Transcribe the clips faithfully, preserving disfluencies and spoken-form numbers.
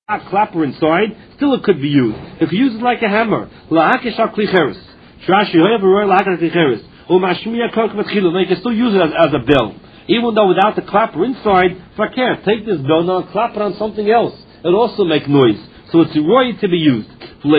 clapper inside, still it could be used. If you use it like a hammer, la'akish al-klicheres. Trashi, however, royal la'akish al-klicheres. Or mashmiya kok matchilu, they can still use it as, as a bell. Even though without the clapper inside, fakir, take this bell now and clap it on something else. It'll also make noise. So it's royal to be used.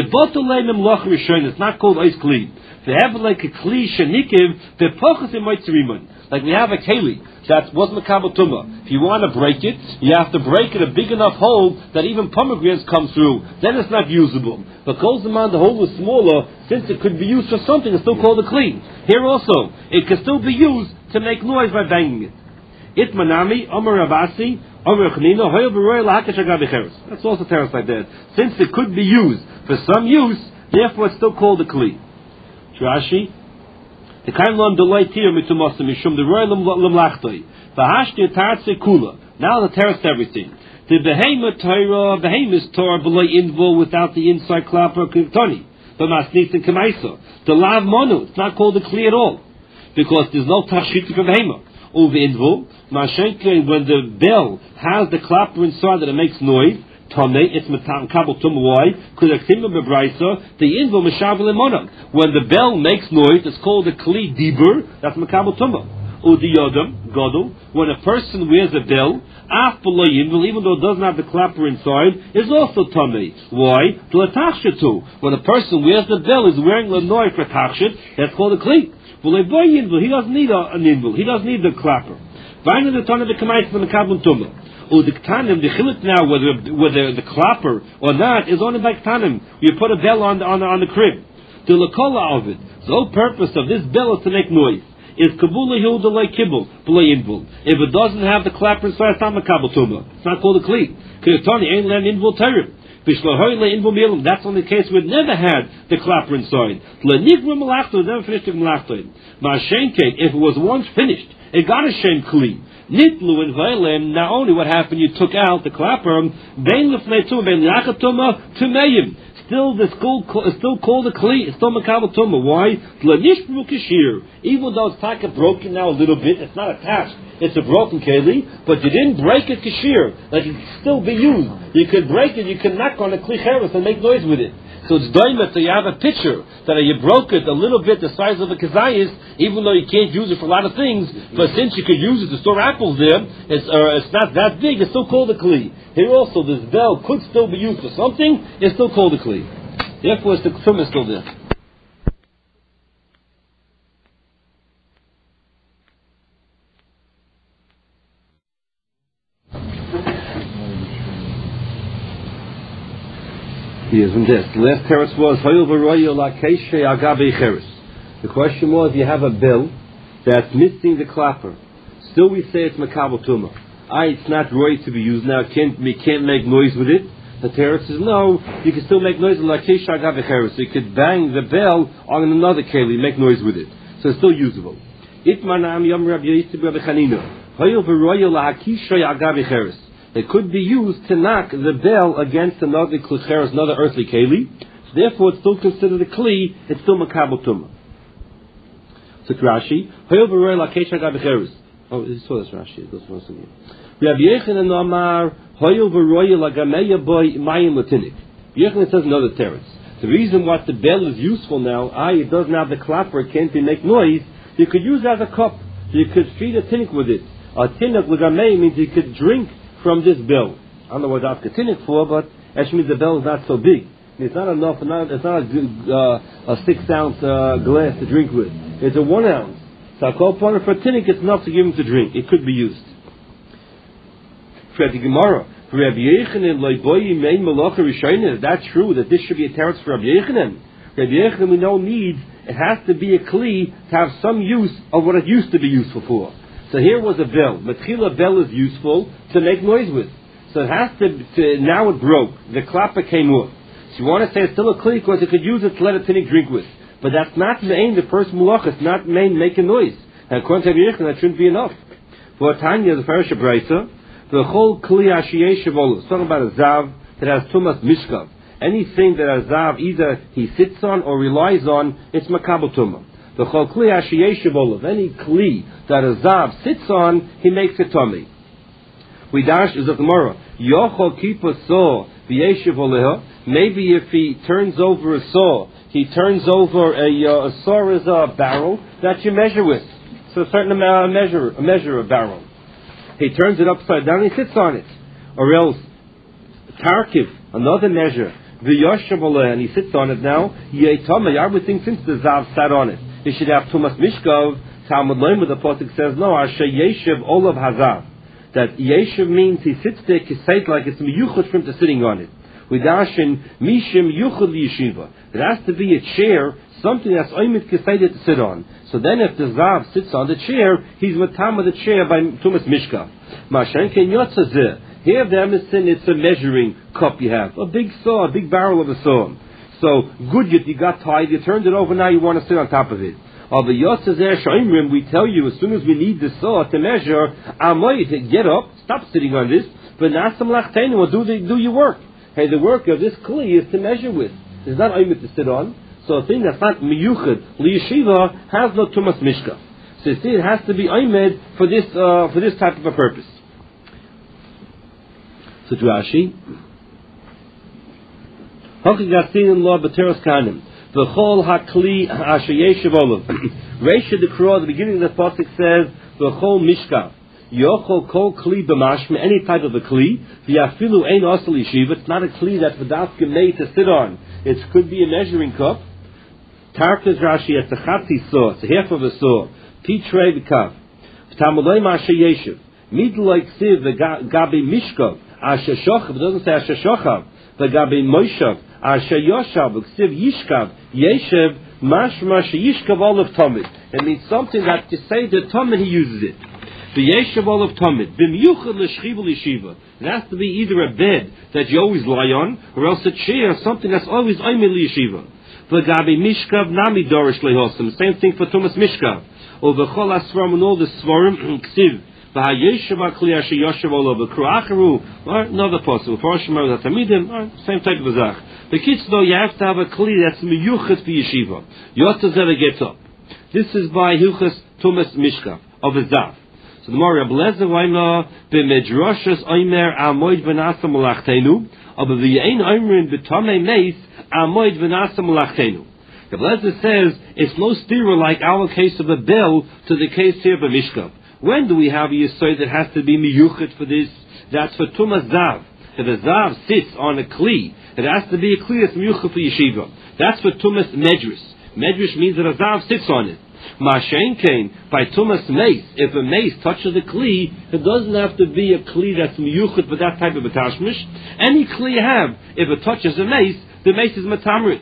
It's not called ice kli. They have like a kli shenikiv, the pochas in mitzrimun. Like we have a keli that wasn't a kabel tumah. If you want to break it, you have to break it a big enough hole that even pomegranates come through. Then it's not usable. But goes the man, the hole was smaller, since it could be used for something, it's still called a kli. Here also, it can still be used to make noise by banging it. It manami, Omer Rabasi, Omer Chanina, Hoyel V'roy L'Hakesh Agav Echeres. That's also terrace like that. Since it could be used for some use, therefore it's still called a kli. Rashi, the kind lom delay tir mitumasim mishum the royal lamlachtoi. V'hashti tartze kula. Now the terrace everything. The behemoth Torah, behemoth Torah below invul without the inside clapper kintoni. The masnis and kemaisa. The lav monu. It's not called a kli at all because there's no tachshit for behemoth. Over invul, mashenke when the bell has the clapper inside that it makes noise. Tame, it's metam kabel tumah. Why? Because the invul meshavel emonam. When the bell makes noise, it's called a kli dibur. That's makabel tumah. Udi yodam gadol. When a person wears a bell, af below invul, even though it doesn't have the clapper inside, is also tame. Why? To latachshatu. When a person wears the bell, is wearing lenoy for tachshet. That's called a kli. He doesn't need a, an invul. He doesn't need the clapper. Vayna the tana the k'mayis the makabel tumah. Or the ktanim, the chilik now, whether whether the clapper or not, is only by ktanim. You put a bell on the on the, on the crib. The lakola of it. The whole purpose of this bell is to make noise. Is kabula hill delay kibble belay invul. If it doesn't have the clapper inside, it's not makabel tumah. It's not called a kli. K'yatani ain't land invul terib. That's only the case where it never had the clapper inside. Never finished the melachto. If it was once finished, it got a shem kli. Nitlu and Vailem, not only what happened, you took out the clapper, still the school is still called a kli, it's still makabel tumah. Why? Even though it's taka broken now a little bit, it's not attached, it's a broken keli, but you didn't break it kashir, like it can still be used. You could break it, you could knock on a kli cheres and make noise with it. So it's doimet, so you have a picture that you broke it a little bit the size of a kazayis, even though you can't use it for a lot of things, but since you could use it to store apples there, it's, uh, it's not that big, it's still called a kli. Here also, this bell could still be used for something, it's still called a kli. Therefore, it's the tumah is still there. Yes, and this. The last teretz was the question was, you have a bell that's missing the clapper. Still we say it's makabel tumah. I, it's not right to be used now. Can't we can't make noise with it? The teretz says no. You can still make noise like so you could bang the bell on another keli, make noise with it. So it's still usable. Itmanam yom Rabbi Yisib Rabbi Chanina. It could be used to knock the bell against another klucheres, another earthly keli. So therefore, it's still considered a kli. It's still makabel tumah. So Rashi, oh, this was Rashi. This was again. Rabbi Yechanan Amar, Hoyel v'royel agameya boy mayim latinik. Yechanan says another teretz. The reason what the bell is useful now, I it doesn't have the clapper, it can't make noise. You could use it as a cup. You could feed a tinnik with it. A tinnik l'gamei means you could drink from this bell. I don't know what that's a tinnik for, but actually means the bell is not so big. It's not enough. It's not a, uh, a six ounce uh, glass to drink with. It's a one ounce. So I call upon it for a tinnik. It's enough to give him to drink. It could be used. For the Gemara, for Rabbi Yechanan, is that true that this should be a teretz for Rabbi Yechanan? Rabbi Yechanan, we know needs it has to be a kli to have some use of what it used to be useful for. So here was a bell. Matchila bell is useful to make noise with. So it has to, to now it broke. The clapper came off. So you want to say it's still a kli because it could use it to let a tinnik drink with. But that's not the aim, the first malach. It's not main making noise. And according to Rabbi Yechanan, that shouldn't be enough. For Tanya, the Parish of Braisa, the whole kli ashiyei shavolus. Talking about a zav that has tumas mishkav. Anything that a zav either he sits on or relies on, it's makabel tumah. The whole kli ashiyei shavolus. Any kli that a zav sits on, he makes it tummy. We dash is a Gemara. Yochol kipa so v'yeshiv oleha. Maybe if he turns over a saw, he turns over a, uh, a saw is a barrel that you measure with. So a certain amount of measure, a measure of barrel. He turns it upside down and he sits on it. Or else, tarkiv, another measure, v'yoshav oleha, and he sits on it now. Yeitama, I would think since the zav sat on it, he should have tumas mishkav. Talmud Loim with the pasuk says no. Asher yeshiv olav hazav. That yeshiv means he sits there kisait like it's miyuchot from to sitting on it. With dashin mishim yuchot yeshiva. It has to be a chair, something that's oimit kisait to sit on. So then, if the zav sits on the chair, he's matam of the chair by tumas mishkav. Mashenken yotzazeh. Here, the emesin, it's a measuring cup you have, a big saw, a big barrel of a saw. So good, you, you got tied, you turned it over, now you want to sit on top of it. Of the Yotzazeh Shoimrim, we tell you as soon as we need the saw to measure, Amoy, get up, stop sitting on this, but Nasam Lachtenu, do the, do your work. Hey, the work of this kli is to measure with. It's not Oimit to sit on. So a thing that's not Miyuchad, Liyeshiva, has no Tumas Mishka. So you see, it has to be Oimid for this, uh, for this type of a purpose. So Rashi, Hoki Gasin law Bateros Kanim. The whole hakli asher yeshiv olav. Reisha the Kro, at the beginning of the pasuk says the whole mishkav. Yochol kol kli b'mashma, any type of a kli. V'yafilu ein asal yeshiva. It's not a kli that's without made to sit on. It could be a measuring cup. Tarkaz Rashi, it's a chatzi saw, it's a half of a saw. Pitrei v'kav. V'tamulei asher yeshiv. Midloi ksiv v'gabi mishkav. Asher shochav. It doesn't say asher shochav. V'gabi moishav. Asher yoshav v'ksiv yishkav. Yeshiv mashma sheyishkav olav tamid. It means something that to say the tamid he uses it. The yeshiv olav tamid b'miyuchad l'shchiva l'yeshiva. It has to be either a bed that you always lie on, or else a chair, something that's always oimid l'yeshiva. V'gabi mishkav nami dorish lehosim. Same thing for Tumas mishkav. Or v'chol asvarim and all the svarim ksiv. V'hayeshiv akli asher yoshav olav v'kruacharu. Or another possible. V'hoshimar v'tamidim. Same type of zach. The kids though, you have to have a kli that's miyuchas for yeshiva. Yotzazeh gets up. This is by Hilchas Tumas Mishkav of a zav. So the Mori Ablezer Vaina b'medrashas oimer amoid v'nasa malachtenu, aber v'yein oimrin b'tamei meis amoid v'nasa malachtenu. The Ablezer says it's no stira like our case of a bell to the case here of a Mishkav. When do we have a yesod that has to be miyuchat for this? That's for Tumas zav. If a zav sits on a kli, it has to be a kli that's miyuchat for yeshiva. That's for Tumas Medris. Medris means that a zav sits on it. Ma'ashen kain, by Tumas Mace, if a mace touches a kli, it doesn't have to be a kli that's miyuchat for that type of a tashmish. Any kli you have, if it touches a mace, the mace is matamrit.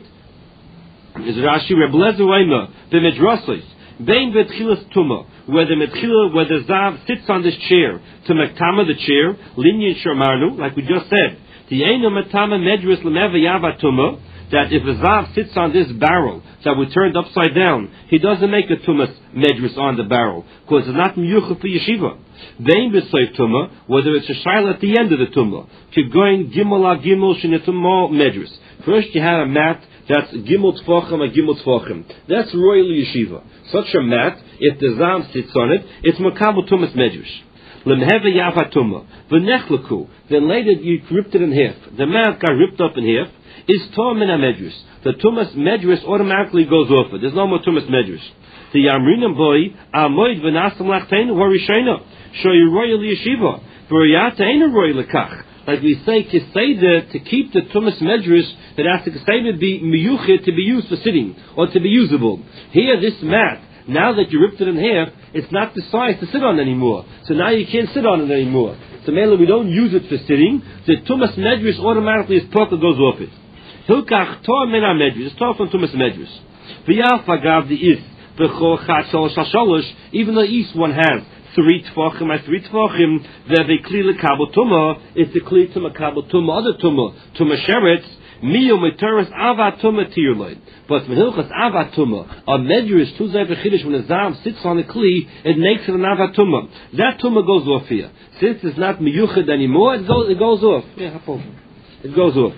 Is Rashi Rebelezer Weima, the Medrasos, Bein Vetchilas Tuma, where the Metchila, where the zav sits on this chair, to Mektama the chair, Linyan Sharmarnu, like we just said. The Eino Metama Medris Lemeva Yava Tuma, that if a zav sits on this barrel that we turned upside down, he doesn't make a tumas medris on the barrel because it's not miyucha for yeshiva. Vein b'soif tuma, whether it's a shaila at the end of the tumah, going gimel a gimel shenetumah medris. First, you have a mat that's gimel tfachim a gimel tfachim. That's royal yeshiva. Such a mat, if the zav sits on it, it's makabel tumas medris. Lemheva yava tumah v'nechlaku. Then later you ripped it in half. The mat got ripped up in half. Is Tom in a medrus. The Tumas medrus automatically goes off it. There's no more Tumas medrus. The Yamrinam boy, Amoid v'nasam lachtenu horishena. Show you royal yeshiva. V'riyata ain't a royal lekach. Like we say, Kiseda, to keep the Tumas medrus, it has to Kiseda be miyuchid to be used for sitting, or to be usable. Here, this mat, now that you ripped it in half, it's not the size to sit on anymore. So now you can't sit on it anymore. So mainly we don't use it for sitting. The Tumas medrus automatically is part that goes off it. Hilkach tor mena medrus, tor from Tumas medrus. V'yalfa gav the is, v'chol chat shalosh shalosh, even though each one has three tfachim, at three tfachim, v've kli lekabel tumah, it's the kli to makabel tumah, other tumah, tumah sheretz, miyo meteres avat tumah tiyurloid. But from Hilchas avat tumah, a medrus, tu zay v'chidish, when a zav sits on a kli, it makes it an avat tumah. That tumah goes off here. Since it's not miyuchad anymore, it goes, it goes off. Yeah, hop over. It goes off.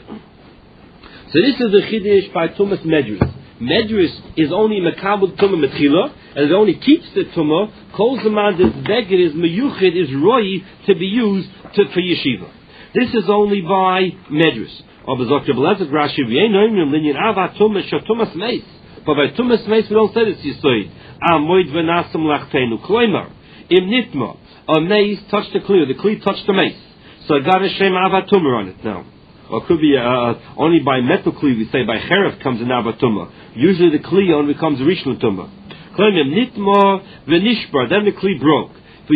So this is the Chiddush by Tumas Medrus. Medrus is only Makabel Tumah Metchila, and it only keeps the Tumah. Kol Zaman, this Beged is Meyuchid, is Roy to be used to, for Yeshiva. This is only by Medrus. But by Tumas Meis we don't say this Yisoid. Amoid v'nasam lachtenu. Kloimer, im nitma, a mace touched the Kli, the Kli touched the mace. So I got a Shem Avatumah on it now. Or it could be uh, only by metal Kli, we say by Cheref comes an Avatumah. Usually the Kli only becomes Rishon Tumah. Kloimer, nitma v'nishbar, then the Kli broke.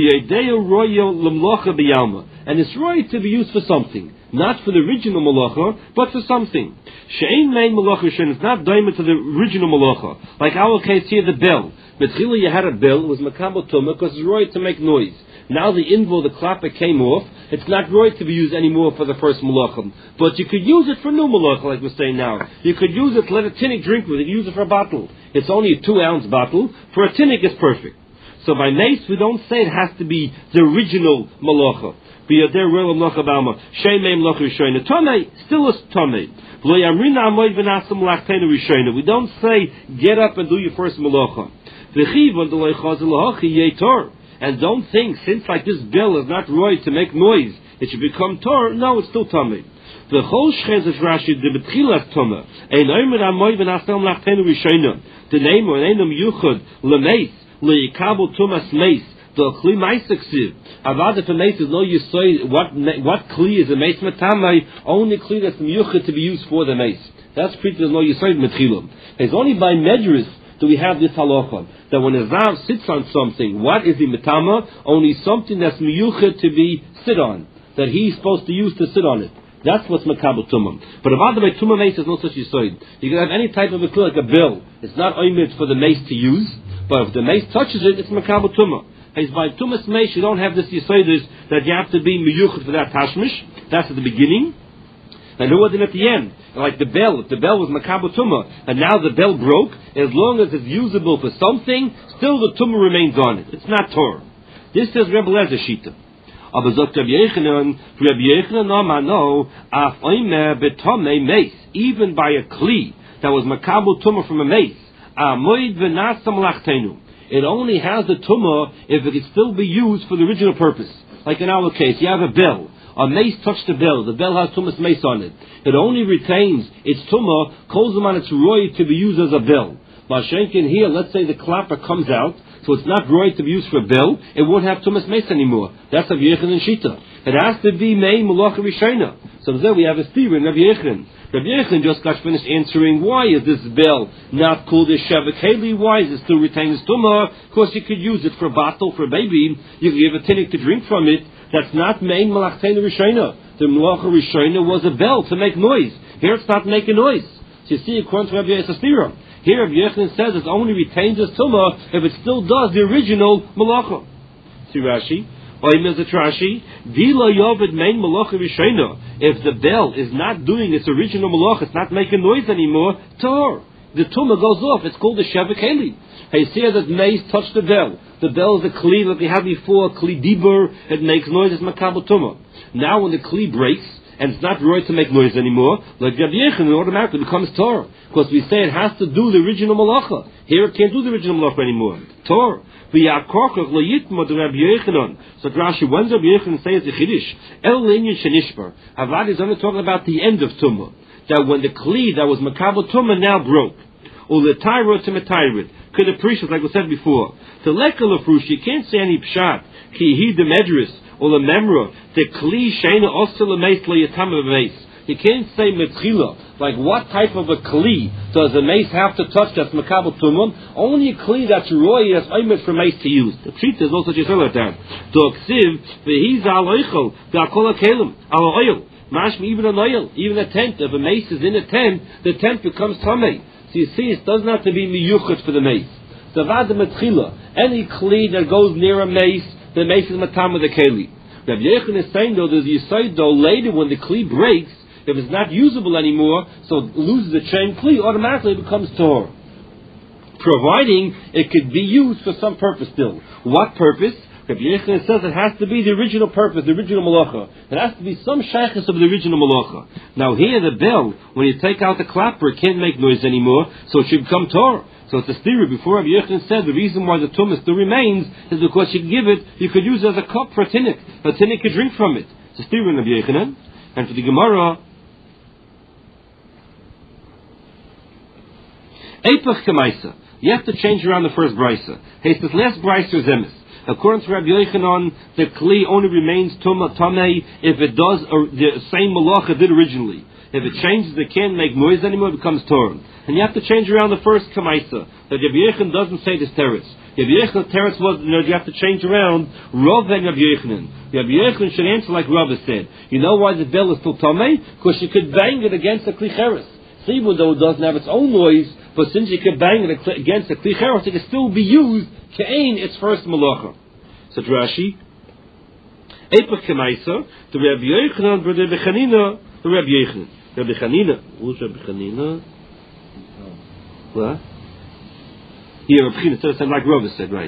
And it's right to be used for something, not for the original malacha, but for something. She'ein main malacha shen is not diamond to the original malacha. Like our case here, the bell. Betchila you had a bell, it was makabel tumah because it's right to make noise. Now the invo, the clapper came off. It's not right to be used anymore for the first malacha, but you could use it for new malacha, like we're saying now. You could use it to let a tinnik drink with it. Use it for a bottle. It's only a two ounce bottle. For a tinnik, it's perfect. So by mace, we don't say it has to be the original malacha. Be a der real malacha b'alma. Sheimei malacha rishayna. Tomei still is tomei. Lo yamrina amoid v'nasam lachtenu rishayna. We don't say get up and do your first malacha. V'chiv on the loichaz lahachi yetor. And don't think since like this bell is not right to make noise, it should become tor. No, it's still tomei. The whole shchez of Rashi the betchilas toma. Ein oimer amoid v'nasam lachtenu rishayna. The name or einam yuchad lemeis. Leikabel tumas mace, the kli meisaksiv. Avad if a mace is no yisoid, what what kli is a mace matamai? Only kli that's miyuchet to be used for the mace. That's treated as no yisoid metchilum. It's only by medrus do we have this halacha that when a zav sits on something, what is the metama? Only something that's miyuchet to be sit on, that he's supposed to use to sit on it. That's what's makabel tumah. But about the way tumah mace is no such yisoid. You can have any type of a kli like a bill. It's not oimid for the mace to use. But if the mace touches it, it's makabel tumah. As by tumas mace, you don't have this yisoidus that you have to be miyuchet for that tashmish. That's at the beginning. And who wasn't at the end? Like the bell. If the bell was makabel tumah, and now the bell broke, as long as it's usable for something, still the tumah remains on it. It's not Torah. This is Rebbe Lezer Shita. Aber sagt Rabbi Yechanan, Rabbi Yechanan no af oime betomei mace, even by a kli that was makabel tumah from a mace. It only has the tumah if it can still be used for the original purpose. Like in our case, you have a bell. A mace touched the bell. The bell has tumas mace on it. It only retains its tumah, calls them on its roy to be used as a bell. Mashenkin here, let's say the clapper comes out, so it's not roy to be used for a bell, it won't have tumas mace anymore. That's Rav Yechanan Shita. It has to be mei malacha rishayna. So there we have a theory in Rav Yechanan. Rabbi Yechon just got finished answering why is this bell not called a Shevet Keli? Why is it still retains tumah? Of course, you could use it for a bottle, for a baby. You could give a tinnik to drink from it. That's not main malachtenu rishayna. The malacha rishayna was a bell to make noise. Here it's not making noise. So you see, according to Rabbi Yechon, here Rabbi Yechon says it only retains its tumah if it still does the original malacha. See Rashi. If the bell is not doing its original malach, it's not making noise anymore, tor. The tumah goes off. It's called the Shevet Keli. He said that mace touched the bell. The bell is a kli that we had before, kli dibur. It makes noise. It's makabel tumah. Now when the kli breaks and it's not right to make noise anymore, like Rabbi Yechon, it automatically becomes tor. Because we say it has to do the original malacha. Here it can't do the original malacha anymore. Tor. So Rashi, when Rabbi Yechon says the Chiddush, El Linyan Shenishbar, Avad is only talking about the end of Tumah. That when the Kli that was Makabel Tumah now broke. Or the Tyra to Metairit. Could appreciate, like we said before. To Lekal Afrush, you can't say any Pshat. Ki he the Medris, or the Memra, the Kli Shena Osel Meis Le Yatam Meis. You can't say Metchila. Like what type of a kli does a mace have to touch that's makabel tumah? Only a kli that's roy as oimet for mace to use. The treat is also just like that. To ksiv vehiz al oichel ve'akol hakelim al oil. Mashmi even an oil, even a tent. If a mace is in a tent, the tent becomes tamei. So you see, it doesn't have to be miyuchet for the mace. The vada metchila, any kli that goes near a mace, the mace is matam with the keli. Rabbi Yechon is saying though, there's yisoid though later when the kli breaks. If it's not usable anymore, so it loses the chain kli, automatically it becomes tor. Providing it could be used for some purpose still. What purpose? Rabbi Yechon says it has to be the original purpose, the original malacha. It has to be some shaykhus of the original malacha. Now here the bell, when you take out the clapper, it can't make noise anymore, so it should become tor. So it's a theory. Before Rabbi Yechon said the reason why the tumah still remains is because you can give it, you could use it as a cup for a tinnik. A tinnik could drink from it. It's a steer in Rabbi Yochanan. And for the Gemara, Eipach Kamaisa. You have to change around the first brisa. Hey, this last brisa is emes. According to Rabbi Yochanan, the kli only remains tuma tamei if it does uh, the same malacha did originally. If it changes, it can't make noise anymore. It becomes torn. And you have to change around the first kamaisa. That Rabbi Yochanan doesn't say this teretz. Rabbi Yochanan's teretz was, you know, you have to change around Rav and Rabbi Yochanan. Rabbi Yochanan should answer like Rav said. You know why the bell is still tamei? Because you could bang it against the kli cheres. So even though it doesn't have its own noise, but since you can bang it against the kli cheres, it can still be used ke'ain its first malacha. So Rashi, Eipach Kamaisa, the Rabbi Yochanan, the Rabbi Chanina, the Rabbi Yochanan, Rabbi Chanina. Who's Rabbi Chanina? What? Here, Rabbi Chanina says like Rav said, right?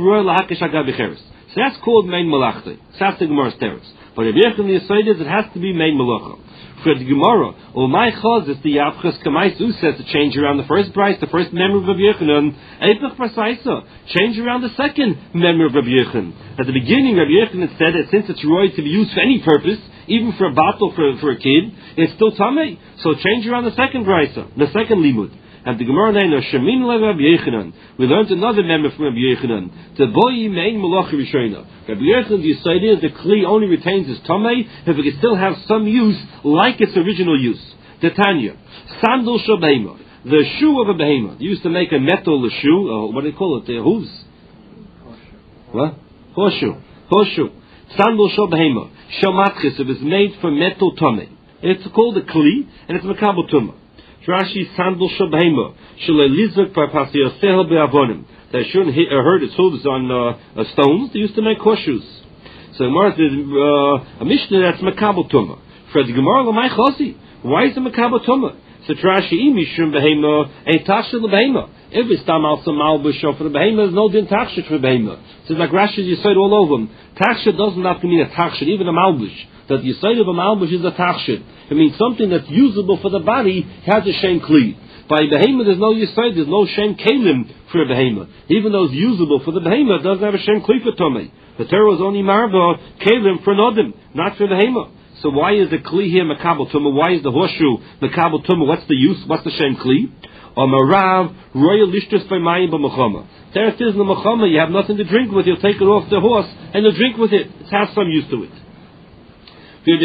So that's called main malachta. So that's the Gemara's teretz. But Rabbi Yochanan says it has to be main malacha. For the Gemara, or my chazis, the Yavchas Kamaisu says to change around the first price, the first memory of Rabbi Yochanan, Eipach Prasaisa, change around the second memory of Rabbi Yochanan. At the beginning, Rabbi Yochanan said that since it's roy to be used for any purpose, even for a bottle for, for a kid, it's still tamei. So change around the second brisa, the second limud. And the Gemara name of Shemin le Rabbi Yochanan. We learned another memory from Rabbi Yochanan. The boy main malacha rishona. Rabbi Yochanan, the idea is the kli only retains its tamei if it can still have some use like its original use. The Tanya, sandal shel behema, the shoe of a behema. They used to make a metal shoe. Uh, what do they call it? The hooves. What? Horseshoe. Horseshoe. Sandal shel behema. Shel matchis. It was made from metal tamei. It's called a kli, and it's makabel tumah. Rashi sandal shel behema shel elizuk parpasiyoseh be'avonim. They shouldn't hit, uh, hurt its hooves on uh, uh, stones. They used to make horseshoes. So Gemara says uh, a mishnah that's makabel tumah. For the Gemara l'may chosi. Why is it makabel tumah? So Rashi imishum behema a tachshit lebehema. If it's tamal some malbush for the behema, there's no din tachshit for behema. So like Rashi, you said all over them. Tachshit doesn't have to mean a tachshit, even a malbush. That the side of a malbush is a tachshit. It means something that's usable for the body has a shem kli. By behema, there's no yisaid, there's no shem kalim for a behema. Even though it's usable for the behema, it doesn't have a shem kli for tomei. The Torah is only marva kalim for nodim, not for behema. So why is the kli here makabel tumah? Why is the horseshoe makabel tumah? What's the use? What's the shem kli? Or marav royal lishtus by mayim b'machama. There it is in the machama. You have nothing to drink with. You'll take it off the horse and you'll drink with it. It has some use to it. You're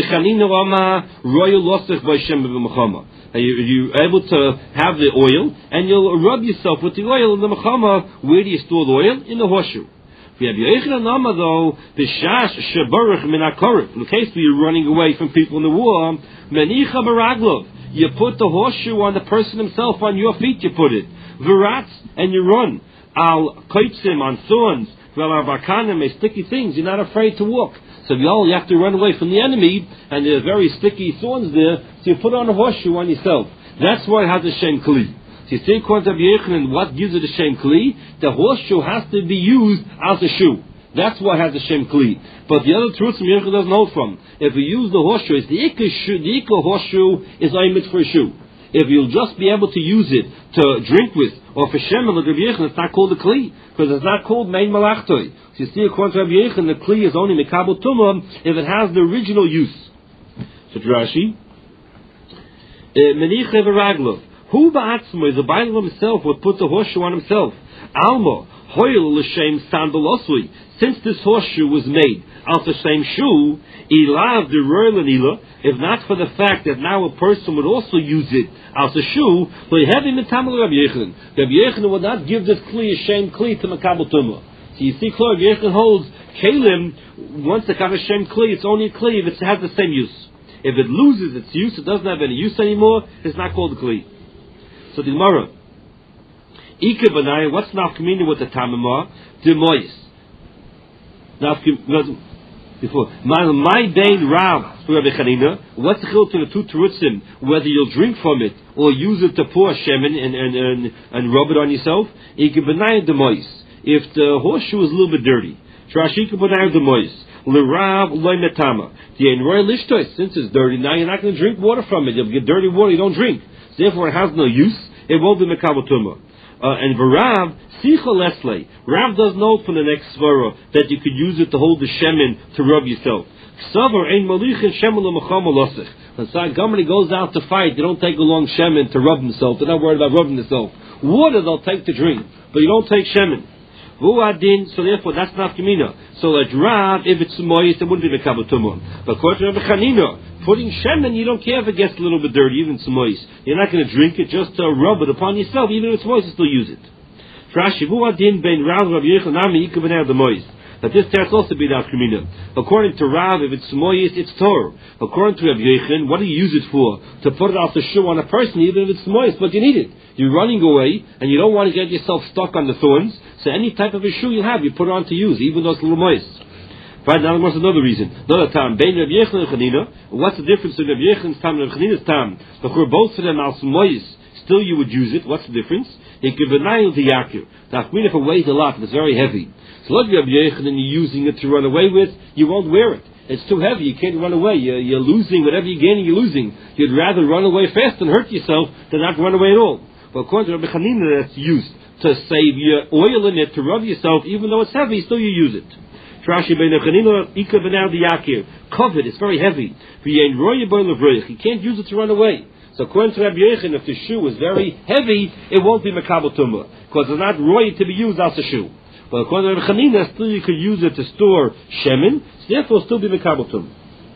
able to have the oil and you'll rub yourself with the oil in the machama. Where do you store the oil? In the horseshoe. In the case where you're running away from people in the war, you put the horseshoe on the person himself, on your feet you put it. Virats, and you run. Al koitzim, on thorns, sticky things, you're not afraid to walk. So you have to run away from the enemy, and there are very sticky thorns there, so you put on a horseshoe on yourself. That's why it has a shem kli. So you see, according to Rabbi Yochanan, what gives it a shem kli? The horseshoe has to be used as a shoe. That's why it has a shem kli. But the other truth Rabbi Yochanan doesn't hold from. If we use the horseshoe, it's the ikka shoe, the ikka horseshoe is aimed for a shoe. If you'll just be able to use it to drink with, or for shem and Rabbi Yochanan, it's not called a kli, because it's not called main malachtoi. So you see, according to Rabbi Yochanan, the kli is only mikabel tumah if it has the original use. So Rashi, meniche v'raglov. Who ba'atzmo is the Bible himself would put the horseshoe on himself? Alma hoil l'shem sandal osui. Since this horseshoe was made out the same shoe, ilav the royal anila. If not for the fact that now a person would also use it as a shoe, so you have him in Tamal Rabbi Yochanan. Rabbi Yochanan would not give this kli a shem kli to makabel tumah. So you see, Rabbi Yochanan holds kalim. Once it has a shem kli, it's only a kli if it has the same use. If it loses its use, it doesn't have any use anymore. It's not called a kli. So the Gemara, Ika Banaya, what's nafkamina with the Tamimah? Demois. Before my my bain Rav for Rabbi Chanina, what's the chiluk to the two terutzim? Whether you'll drink from it or use it to pour shemen and and and, and rub it on yourself. Ika Banaya Demois. If the horseshoe is a little bit dirty, Trashi Ika Banaya Demois. L'Rav loy metama. The enroy lishtois. Since it's dirty, now you're not going to drink water from it. You'll get dirty water. You don't drink. Therefore, it has no use. It won't be mekabel tumah. Uh, and v'Rav sicha leslei. Rav does know from the next svara that you could use it to hold the shemen to rub yourself. When somebody goes out to fight, they don't take along shemen to rub themselves. They're not worried about rubbing themselves. Water they'll take to drink, but you don't take shemen. So therefore, that's not kamina. So like Rav, if it's moist, it wouldn't be mekabel tumah. But according to Rabbi Chanina, putting shemen, you don't care if it gets a little bit dirty, even if it's moist. You're not going to drink it just to rub it upon yourself. Even if it's moist, you still use it. But this teretz also be that kamina. According to Rav, if it's moist, it's Torah. According to Rabbi Yechon, what do you use it for? To put it off the shoe on a person, even if it's moist, but you need it. You're running away, and you don't want to get yourself stuck on the thorns. So any type of a shoe you have, you put it on to use, even though it's a little moist. Right now, there's another reason. Another time. Bein Rabbi Yechon and Chanina. What's the difference in Rabbi Yechon's time and Rabbi Chanina's time? But we're both of them as moist. Still, you would use it. What's the difference? It could be nine to yakir. Now, if it weighs a lot, and it's very heavy. So, look, Rabbi Yechon, and you're using it to run away with, you won't wear it. It's too heavy. You can't run away. You're, you're losing whatever you're gaining. You're losing. You'd rather run away fast and hurt yourself than not run away at all. But according to Rabbi Chanina, that's used to save your oil in it to rub yourself, even though it's heavy, still you use it. Covered, it's very heavy. You can't use it to run away. So according to Rabbi Yechon, if the shoe is very heavy, it won't be mekabel tumah, because it's not roy to be used as a shoe. But according to Rabbi Chanina, still you could use it to store shemen, so therefore it'll still be mekabel tumah.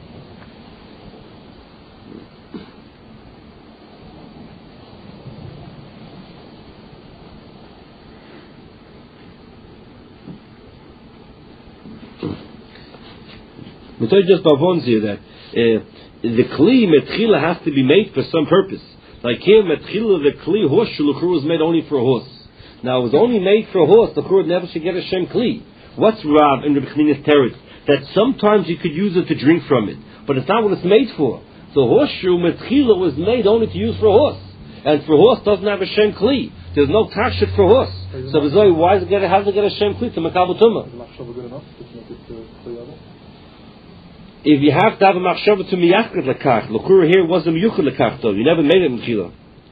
We told you just about here that uh, the kli metchila has to be made for some purpose. Like here, metchila, the kli horseshoe l'chur was made only for a horse. Now, it was only made for a horse. The l'chur never should get a shem kli. What's Rav in Rabbi Chanina's teretz? That sometimes you could use it to drink from it, but it's not what it's made for. The horseshoe metchila was made only to use for a horse, and for a horse doesn't have a shem kli. There's no tashit for a horse. So, why does it get? How does it get a shem kli to mekabel tumah? If you have to have a machshava to miyachid lekach, l'chura here wasn't miyuchid lekach though. You never made it mechila.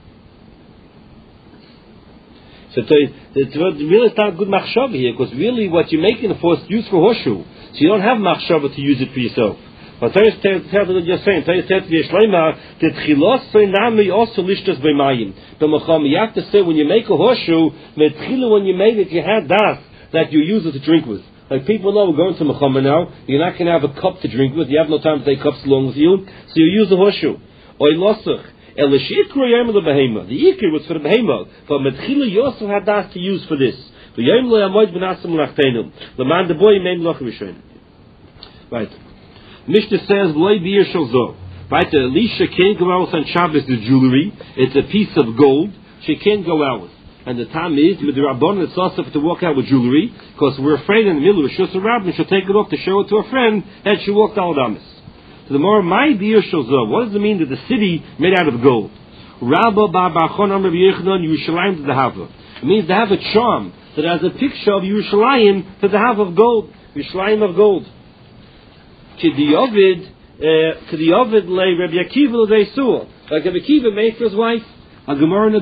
So it's really not a good machshava here, because really what you're making it for is used for horseshoe. So you don't have machshava to use it for yourself. But tell you what you're saying. Tell you the tchilos nami also lishtas b'mayim. The macham, you have to say when you make a horseshoe, metchila when you made it, you had that that you use it to drink with. Like people know we're going to Mechama now, you're not going to have a cup to drink with, you have no time to take cups along with you, so you use the horseshoe. Oy losach. El shikru yom le behema. The ikir was for the behema, but metchila you also had that to use for this. The yom le amoid benasam lachtenu. The man the boy made loch rishon. Right. Mishnah says loy beer shel zo. Right. The Elisha can't go out on Shabbos the jewelry. It's a piece of gold. She can't go out with. And the time is, with the Rabbon, it's also to walk out with jewelry, because we're afraid in the middle of Shus Rabbin, she'll take it off to show it to a friend, and she walked out Adamis. So the more, my beer shozov, what does it mean that the city made out of gold? Rabba Ba'Bachon Am Rabbi Yechanan Yerushalayim to the Hava. It means they have a charm that has a picture of Yerushalayim to the Hava of gold. Yerushalayim of gold. K'diyovid, K'diyovid le Rabbi Akiva le Deisua. Like Rabbi Akiva made for his wife, a Gemara